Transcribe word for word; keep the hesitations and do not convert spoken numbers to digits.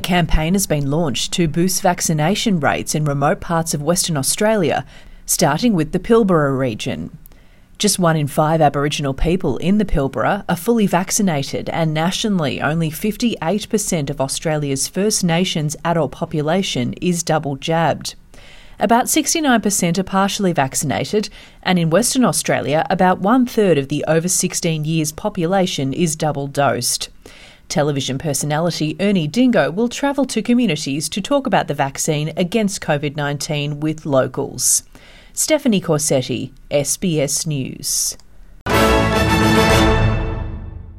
campaign has been launched to boost vaccination rates in remote parts of Western Australia, starting with the Pilbara region. Just one in five Aboriginal people in the Pilbara are fully vaccinated, and nationally only fifty-eight percent of Australia's First Nations adult population is double jabbed. About sixty-nine percent are partially vaccinated, and in Western Australia, about one-third of the over sixteen years population is double dosed. Television personality Ernie Dingo will travel to communities to talk about the vaccine against COVID nineteen with locals. Stephanie Corsetti, S B S News.